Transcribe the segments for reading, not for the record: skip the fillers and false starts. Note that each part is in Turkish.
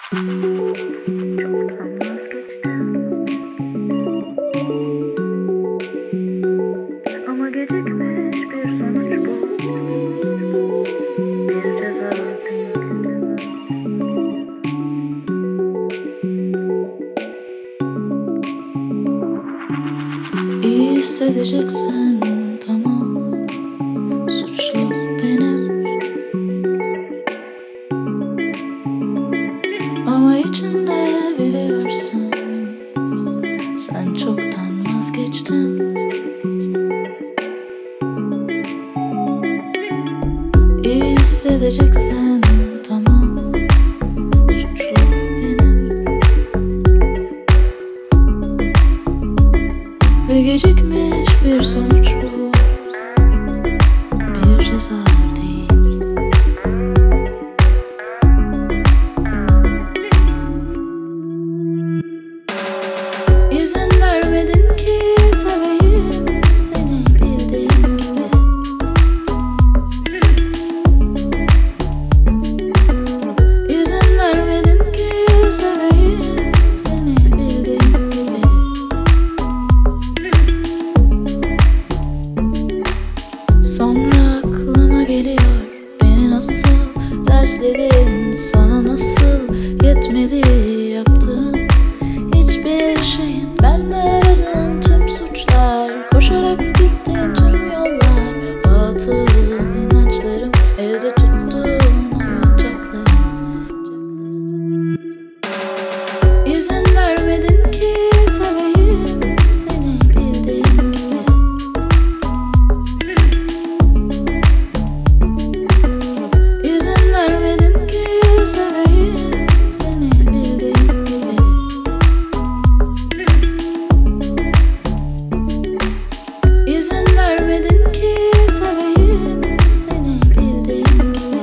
Çoktan vazgeçtim ama gecikmiş bir sonuç bu. Bir ceza değil. İyi hissedeceksin, tamam. Suçlu benim, ama içinde biliyorsun, sen çoktan vazgeçtin. İyi hissedeceksin, tamam. Suçlu benim ve gecikmiş bir sonuç bu. Bir ceza değil. İzin vermedin ki seveyim seni bildiğim gibi. İzin vermedin ki seveyim seni bildiğim gibi. Sonra aklıma geliyor, beni nasıl dersledin, sana nasıl yetmedi yaptığın hiçbir şeyin. Ben de aradım tüm suçlar, koşarak gittim tüm yollar. Batıl inançlarım, evde tuttuğum oyuncaklarım. İzin vermedin ki seveyim seni bildiğim gibi. İzin vermedin ki seveyim seni bildiğim gibi. İzin vermedin ki seveyim seni bildiğim gibi.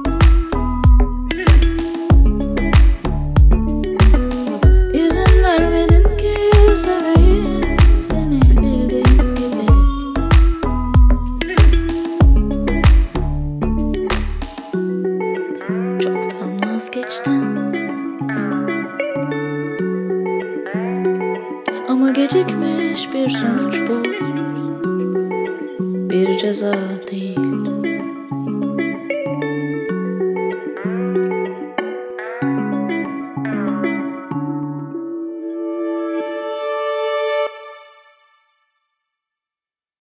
İzin vermedin ki seveyim seni bildiğim gibi. Çoktan vazgeçtim ama gecikmiş bir sonuç bu. Bir ceza değil.